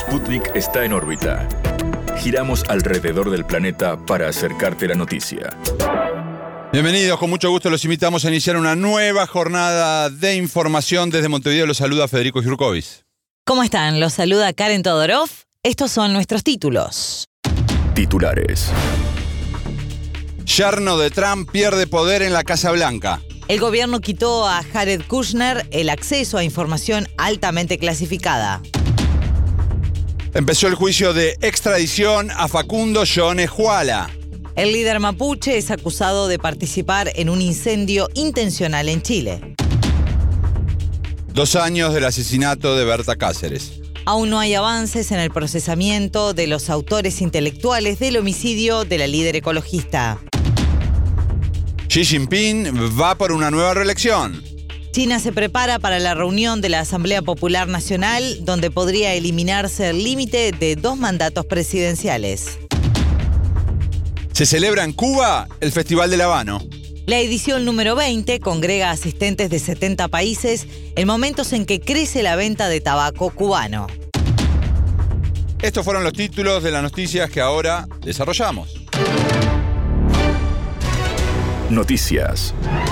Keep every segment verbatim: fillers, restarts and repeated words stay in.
Sputnik está en órbita. Giramos alrededor del planeta para acercarte la noticia. Bienvenidos, con mucho gusto los invitamos a iniciar una nueva jornada de información. Desde Montevideo los saluda Federico Jurkovic. ¿Cómo están? Los saluda Karen Todorov. Estos son nuestros títulos. Titulares. Yerno de Trump pierde poder en la Casa Blanca. El gobierno quitó a Jared Kushner el acceso a información altamente clasificada. Empezó el juicio de extradición a Facundo Yones-Huala. El líder mapuche es acusado de participar en un incendio intencional en Chile. Dos años del asesinato de Berta Cáceres. Aún no hay avances en el procesamiento de los autores intelectuales del homicidio de la líder ecologista. Xi Jinping va por una nueva reelección. China se prepara para la reunión de la Asamblea Popular Nacional, donde podría eliminarse el límite de dos mandatos presidenciales. Se celebra en Cuba el Festival del Habano. La edición número veinte congrega asistentes de setenta países en momentos en que crece la venta de tabaco cubano. Estos fueron los títulos de las noticias que ahora desarrollamos. Noticias.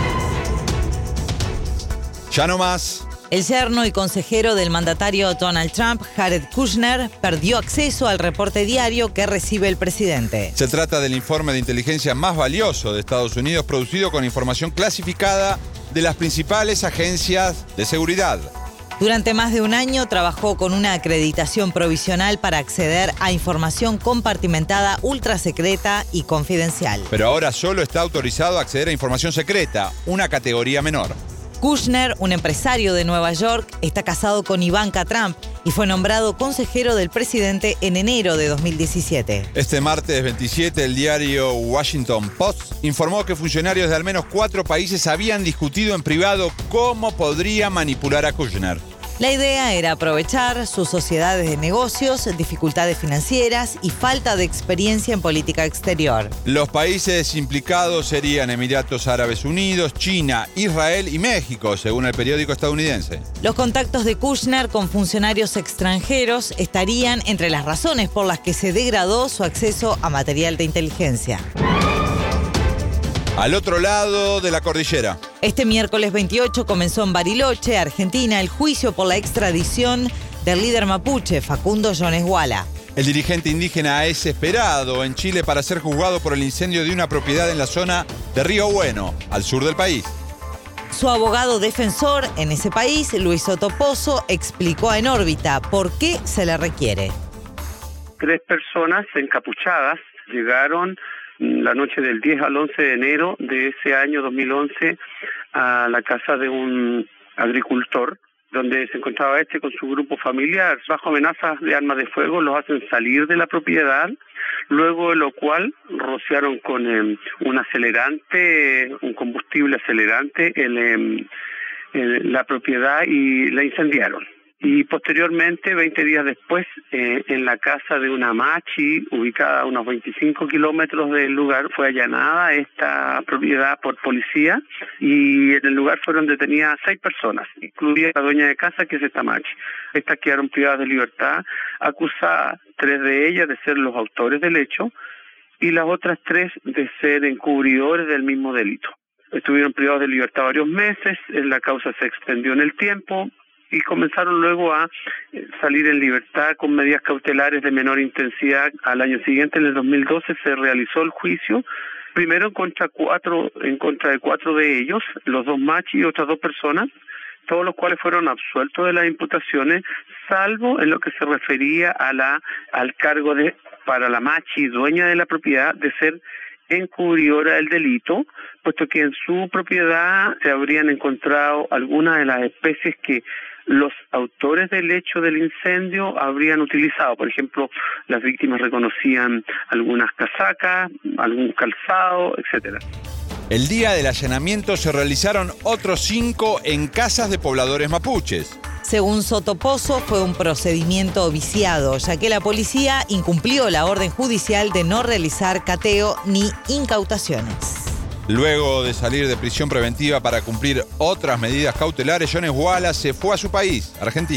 Ya no más. El yerno y consejero del mandatario Donald Trump, Jared Kushner, perdió acceso al reporte diario que recibe el presidente. Se trata del informe de inteligencia más valioso de Estados Unidos, producido con información clasificada de las principales agencias de seguridad. Durante más de un año trabajó con una acreditación provisional para acceder a información compartimentada, ultrasecreta y confidencial. Pero ahora solo está autorizado a acceder a información secreta, una categoría menor. Kushner, un empresario de Nueva York, está casado con Ivanka Trump y fue nombrado consejero del presidente en enero de dos mil diecisiete. Este martes veintisiete, el diario Washington Post informó que funcionarios de al menos cuatro países habían discutido en privado cómo podría manipular a Kushner. La idea era aprovechar sus sociedades de negocios, dificultades financieras y falta de experiencia en política exterior. Los países implicados serían Emiratos Árabes Unidos, China, Israel y México, según el periódico estadounidense. Los contactos de Kushner con funcionarios extranjeros estarían entre las razones por las que se degradó su acceso a material de inteligencia. Al otro lado de la cordillera. Este miércoles veintiocho comenzó en Bariloche, Argentina, el juicio por la extradición del líder mapuche, Facundo Yones-Huala. El dirigente indígena es esperado en Chile para ser juzgado por el incendio de una propiedad en la zona de Río Bueno, al sur del país. Su abogado defensor en ese país, Luis Soto Pozo, explicó a En órbita por qué se le requiere. Tres personas encapuchadas llegaron la noche del diez al once de enero de ese año dos mil once a la casa de un agricultor, donde se encontraba este con su grupo familiar. Bajo amenazas de armas de fuego los hacen salir de la propiedad, luego de lo cual rociaron con eh, un acelerante, un combustible acelerante en, eh, en la propiedad y la incendiaron. Y posteriormente, veinte días después, eh, en la casa de una machi, ubicada a unos veinticinco kilómetros del lugar, fue allanada esta propiedad por policía y en el lugar fueron detenidas seis personas, incluida la dueña de casa, que es esta machi. Estas quedaron privadas de libertad, acusadas tres de ellas de ser los autores del hecho y las otras tres de ser encubridores del mismo delito. Estuvieron privados de libertad varios meses, la causa se extendió en el tiempo y comenzaron luego a salir en libertad con medidas cautelares de menor intensidad. Al año siguiente, en el dos mil doce, se realizó el juicio, primero en contra cuatro, en contra de cuatro de ellos, los dos machos y otras dos personas, todos los cuales fueron absueltos de las imputaciones, salvo en lo que se refería a la al cargo de para la machi, dueña de la propiedad, de ser encubridora del delito, puesto que en su propiedad se habrían encontrado algunas de las especies que los autores del hecho del incendio habrían utilizado. Por ejemplo, las víctimas reconocían algunas casacas, algún calzado, etcétera. El día del allanamiento se realizaron otros cinco en casas de pobladores mapuches. Según Soto Pozo, fue un procedimiento viciado, ya que la policía incumplió la orden judicial de no realizar cateo ni incautaciones. Luego de salir de prisión preventiva para cumplir otras medidas cautelares, Yones-Huala se fue a su país, Argentina.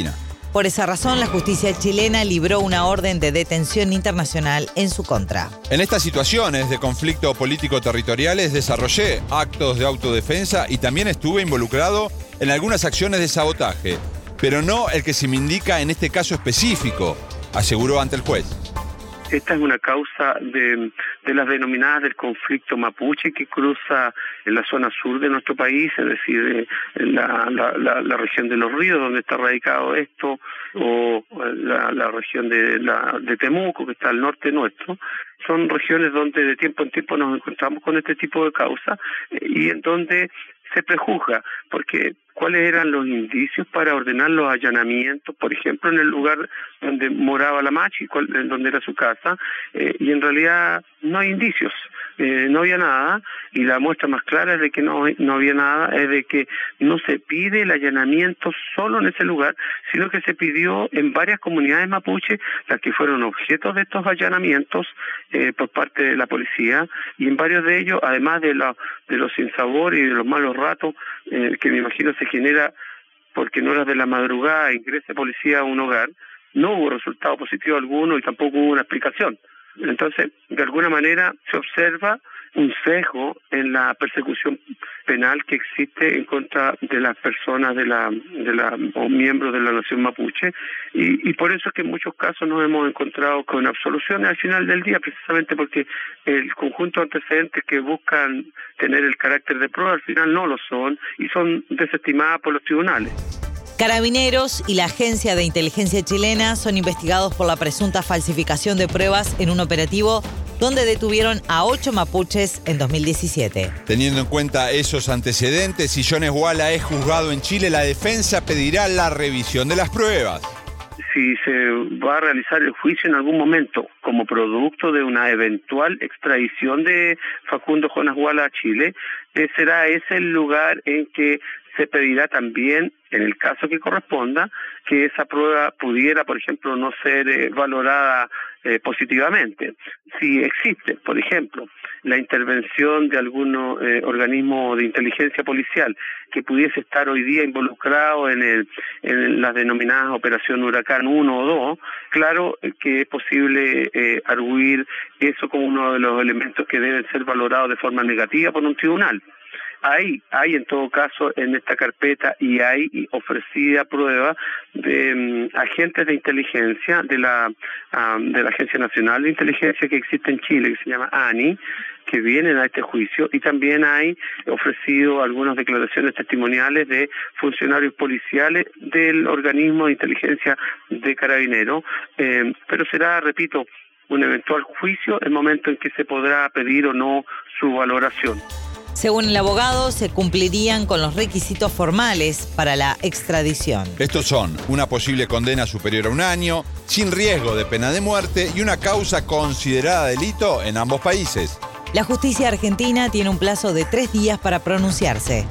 Por esa razón, la justicia chilena libró una orden de detención internacional en su contra. En estas situaciones de conflicto político-territoriales desarrollé actos de autodefensa y también estuve involucrado en algunas acciones de sabotaje, pero no el que se me indica en este caso específico, aseguró ante el juez. Esta es una causa de, de las denominadas del conflicto mapuche que cruza en la zona sur de nuestro país, es decir, en la, la, la, la región de Los Ríos, donde está radicado esto, o la, la región de, la, de Temuco, que está al norte nuestro. Son regiones donde de tiempo en tiempo nos encontramos con este tipo de causas y en donde se prejuzga, porque cuáles eran los indicios para ordenar los allanamientos, por ejemplo, en el lugar donde moraba la Machi, donde era su casa, eh, y en realidad no hay indicios, eh, no había nada, y la muestra más clara de que no, no había nada es de que no se pide el allanamiento solo en ese lugar, sino que se pidió en varias comunidades mapuche, las que fueron objetos de estos allanamientos eh, por parte de la policía, y en varios de ellos, además de, la, de los sinsabores y de los malos ratos, eh, que me imagino se genera porque en horas de la madrugada ingrese policía a un hogar, no hubo resultado positivo alguno y tampoco hubo una explicación. Entonces, de alguna manera se observa un sesgo en la persecución penal que existe en contra de las personas de la de la o miembros de la nación mapuche y, y por eso es que en muchos casos nos hemos encontrado con absoluciones al final del día, precisamente porque el conjunto de antecedentes que buscan tener el carácter de prueba al final no lo son y son desestimadas por los tribunales. Carabineros y la Agencia de Inteligencia chilena son investigados por la presunta falsificación de pruebas en un operativo donde detuvieron a ocho mapuches en dos mil diecisiete. Teniendo en cuenta esos antecedentes, si Jones Walla es juzgado en Chile, la defensa pedirá la revisión de las pruebas. Si se va a realizar el juicio en algún momento como producto de una eventual extradición de Facundo Jones Walla a Chile, eh, será ese el lugar en que se pedirá también, en el caso que corresponda, que esa prueba pudiera, por ejemplo, no ser eh, valorada eh, positivamente. Si existe, por ejemplo, la intervención de algún eh, organismo de inteligencia policial que pudiese estar hoy día involucrado en, el, en las denominadas Operación Huracán uno o dos, claro que es posible eh, arguir eso como uno de los elementos que deben ser valorados de forma negativa por un tribunal. Hay, hay en todo caso en esta carpeta y hay ofrecida prueba de um, agentes de inteligencia de la um, de la Agencia Nacional de Inteligencia que existe en Chile, que se llama A N I, que vienen a este juicio, y también hay ofrecido algunas declaraciones testimoniales de funcionarios policiales del organismo de inteligencia de Carabineros, eh, pero será, repito, un eventual juicio el momento en que se podrá pedir o no su valoración. Según el abogado, se cumplirían con los requisitos formales para la extradición. Estos son una posible condena superior a un año, sin riesgo de pena de muerte y una causa considerada delito en ambos países. La justicia argentina tiene un plazo de tres días para pronunciarse.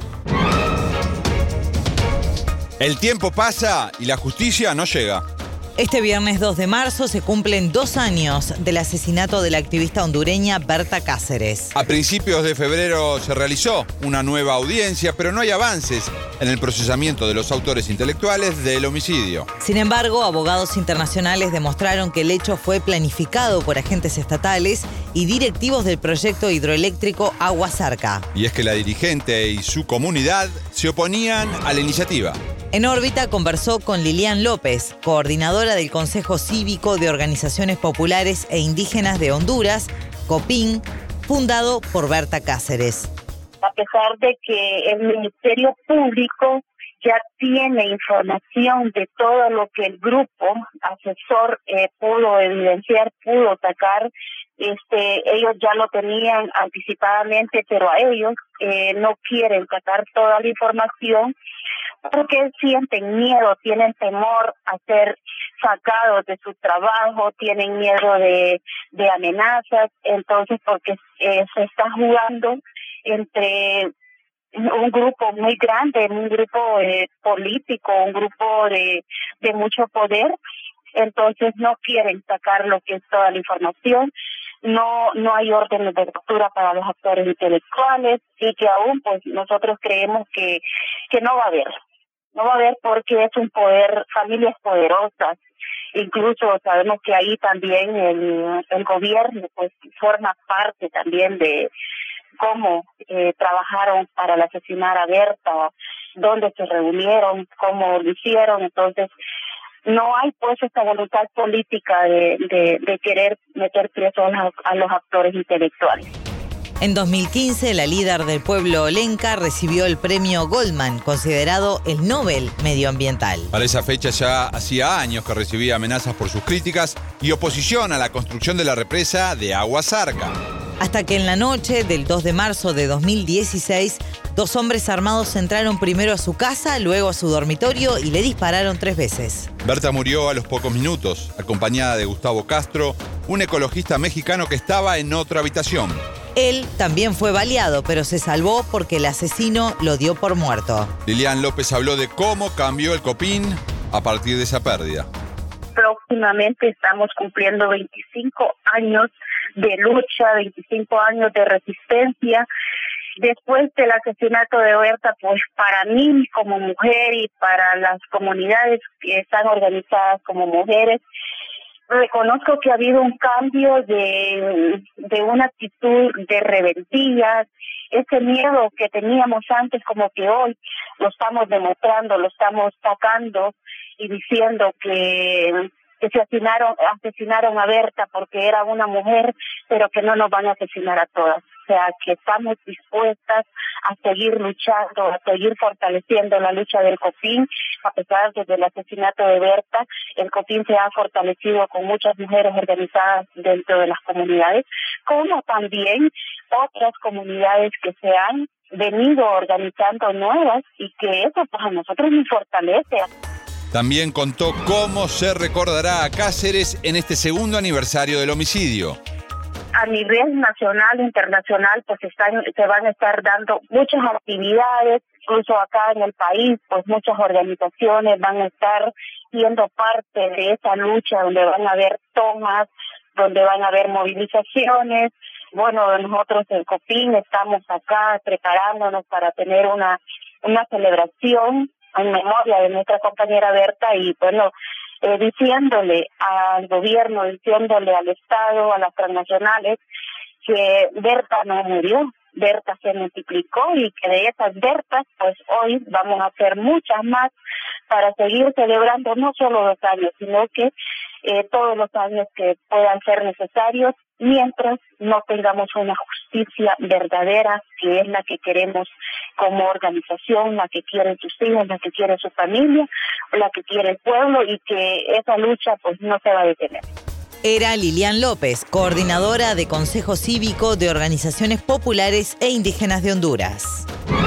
El tiempo pasa y la justicia no llega. Este viernes dos de marzo se cumplen dos años del asesinato de la activista hondureña Berta Cáceres. A principios de febrero se realizó una nueva audiencia, pero no hay avances en el procesamiento de los autores intelectuales del homicidio. Sin embargo, abogados internacionales demostraron que el hecho fue planificado por agentes estatales y directivos del proyecto hidroeléctrico Agua Zarca. Y es que la dirigente y su comunidad se oponían a la iniciativa. En órbita conversó con Lilian López, coordinadora del Consejo Cívico de Organizaciones Populares e Indígenas de Honduras, COPIN, fundado por Berta Cáceres. A pesar de que el Ministerio Público ya tiene información de todo lo que el grupo asesor eh, pudo evidenciar, pudo sacar, este, ellos ya lo tenían anticipadamente, pero a ellos eh, no quieren sacar toda la información porque sienten miedo, tienen temor a ser sacados de su trabajo, tienen miedo de, de amenazas, entonces porque eh, se está jugando entre un grupo muy grande, un grupo eh, político, un grupo de, de mucho poder, entonces no quieren sacar lo que es toda la información. No no hay órdenes de captura para los actores intelectuales y que aún pues nosotros creemos que que no va a haber. no va a haber porque es un poder, familias poderosas. Incluso sabemos que ahí también el, el gobierno pues forma parte también de cómo eh, trabajaron para asesinar a Berta, dónde se reunieron, cómo lo hicieron. Entonces no hay pues esta voluntad política de, de, de querer meter preso a los, a los actores intelectuales. En dos mil quince, la líder del pueblo lenca recibió el premio Goldman, considerado el Nobel medioambiental. Para esa fecha ya hacía años que recibía amenazas por sus críticas y oposición a la construcción de la represa de Agua Zarca. Hasta que en la noche del dos de marzo de dos mil dieciséis, dos hombres armados entraron primero a su casa, luego a su dormitorio y le dispararon tres veces. Berta murió a los pocos minutos, acompañada de Gustavo Castro, un ecologista mexicano que estaba en otra habitación. Él también fue baleado, pero se salvó porque el asesino lo dio por muerto. Lilian López habló de cómo cambió el Copín a partir de esa pérdida. Próximamente estamos cumpliendo veinticinco años de lucha, veinticinco años de resistencia. Después del asesinato de Berta, pues para mí como mujer y para las comunidades que están organizadas como mujeres, reconozco que ha habido un cambio de, de una actitud de rebeldía. Ese miedo que teníamos antes, como que hoy lo estamos demostrando, lo estamos sacando y diciendo que, que se asesinaron, asesinaron a Berta porque era una mujer, pero que no nos van a asesinar a todas. O sea, que estamos dispuestas a seguir luchando, a seguir fortaleciendo la lucha del Copín. A pesar de el asesinato de Berta, el Copín se ha fortalecido con muchas mujeres organizadas dentro de las comunidades, como también otras comunidades que se han venido organizando nuevas y que eso pues a nosotros nos fortalece. También contó cómo se recordará a Cáceres en este segundo aniversario del homicidio. A nivel nacional e internacional, pues están, se van a estar dando muchas actividades, incluso acá en el país, pues muchas organizaciones van a estar siendo parte de esa lucha, donde van a haber tomas, donde van a haber movilizaciones. Bueno, nosotros en Copín estamos acá preparándonos para tener una, una celebración en memoria de nuestra compañera Berta y bueno, eh, diciéndole al gobierno, diciéndole al Estado, a las transnacionales, que Berta no murió, Berta se multiplicó y que de esas Bertas, pues hoy vamos a hacer muchas más para seguir celebrando no solo los años, sino que eh, todos los años que puedan ser necesarios, mientras no tengamos una justicia verdadera, que es la que queremos como organización, la que quieren sus hijos, la que quiere su familia, la que quiere el pueblo, y que esa lucha pues no se va a detener. Era Lilian López, coordinadora de Consejo Cívico de Organizaciones Populares e Indígenas de Honduras.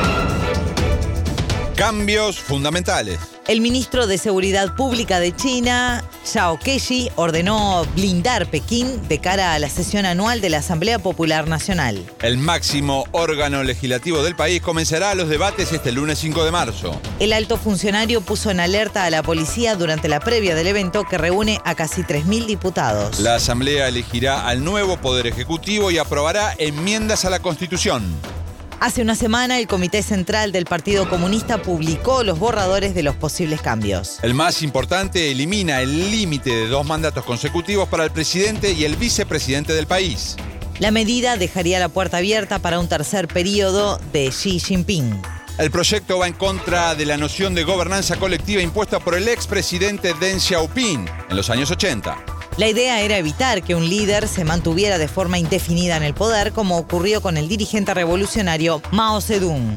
Cambios fundamentales. El ministro de Seguridad Pública de China, Zhao Keji, ordenó blindar Pekín de cara a la sesión anual de la Asamblea Popular Nacional. El máximo órgano legislativo del país comenzará los debates este lunes cinco de marzo. El alto funcionario puso en alerta a la policía durante la previa del evento que reúne a casi tres mil diputados. La Asamblea elegirá al nuevo Poder Ejecutivo y aprobará enmiendas a la Constitución. Hace una semana, el Comité Central del Partido Comunista publicó los borradores de los posibles cambios. El más importante elimina el límite de dos mandatos consecutivos para el presidente y el vicepresidente del país. La medida dejaría la puerta abierta para un tercer periodo de Xi Jinping. El proyecto va en contra de la noción de gobernanza colectiva impuesta por el expresidente Deng Xiaoping en los años ochenta. La idea era evitar que un líder se mantuviera de forma indefinida en el poder, como ocurrió con el dirigente revolucionario Mao Zedong.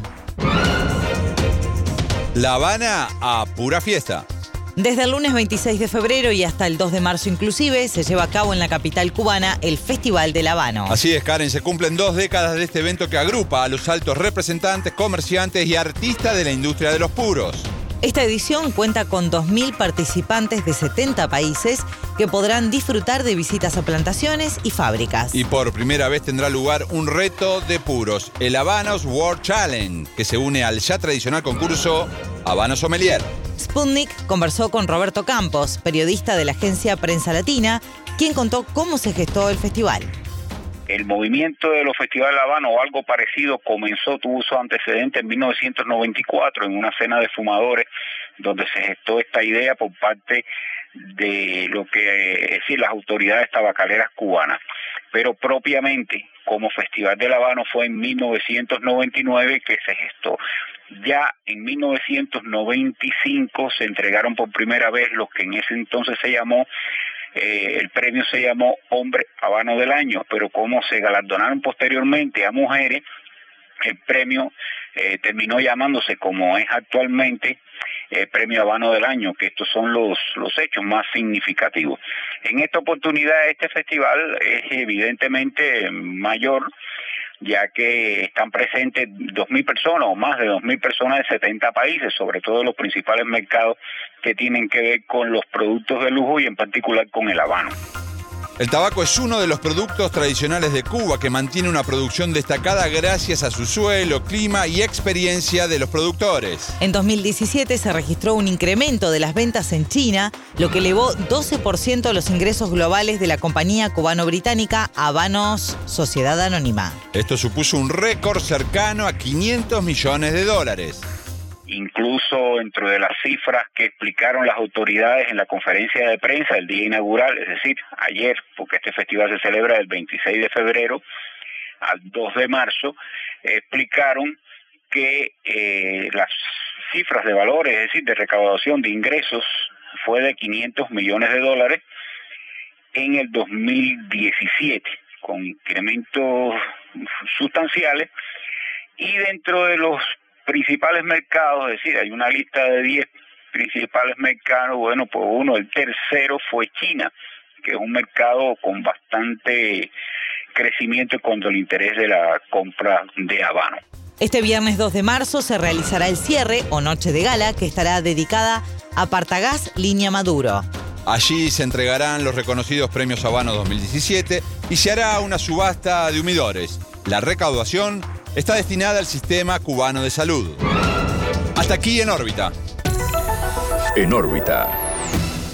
La Habana a pura fiesta. Desde el lunes veintiséis de febrero y hasta el dos de marzo inclusive, se lleva a cabo en la capital cubana el Festival del Habano. Así es, Karen, se cumplen dos décadas de este evento que agrupa a los altos representantes, comerciantes y artistas de la industria de los puros. Esta edición cuenta con dos mil participantes de setenta países que podrán disfrutar de visitas a plantaciones y fábricas. Y por primera vez tendrá lugar un reto de puros, el Habanos World Challenge, que se une al ya tradicional concurso Habano Sommelier. Sputnik conversó con Roberto Campos, periodista de la agencia Prensa Latina, quien contó cómo se gestó el festival. El movimiento de los festivales Habano o algo parecido comenzó, tuvo su antecedente en mil novecientos noventa y cuatro en una cena de fumadores donde se gestó esta idea por parte de lo que es decir las autoridades tabacaleras cubanas, pero propiamente como Festival del Habano fue en mil novecientos noventa y nueve que se gestó. Ya en mil novecientos noventa y cinco se entregaron por primera vez lo que en ese entonces se llamó, eh, el premio se llamó Hombre Habano del Año, pero como se galardonaron posteriormente a mujeres, el premio eh, terminó llamándose como es actualmente eh, Premio Habano del Año, que estos son los, los hechos más significativos. En esta oportunidad este festival es evidentemente mayor, ya que están presentes dos mil personas o más de dos mil personas de setenta países, sobre todo los principales mercados que tienen que ver con los productos de lujo y en particular con el habano. El tabaco es uno de los productos tradicionales de Cuba que mantiene una producción destacada gracias a su suelo, clima y experiencia de los productores. En dos mil diecisiete se registró un incremento de las ventas en China, lo que elevó doce por ciento los ingresos globales de la compañía cubano-británica Habanos Sociedad Anónima. Esto supuso un récord cercano a quinientos millones de dólares. Incluso dentro de las cifras que explicaron las autoridades en la conferencia de prensa el día inaugural, es decir, ayer, porque este festival se celebra del veintiséis de febrero al dos de marzo, explicaron que eh, las cifras de valores, es decir, de recaudación de ingresos, fue de quinientos millones de dólares en el dos mil diecisiete, con incrementos sustanciales, y dentro de los principales mercados, es decir, hay una lista de diez principales mercados, bueno, pues uno, el tercero fue China, que es un mercado con bastante crecimiento contra el interés de la compra de habano. Este viernes dos de marzo se realizará el cierre o noche de gala que estará dedicada a Partagás Línea Maduro. Allí se entregarán los reconocidos premios Habano dos mil diecisiete y se hará una subasta de humidores. La recaudación está destinada al Sistema Cubano de Salud. Hasta aquí En órbita. En órbita.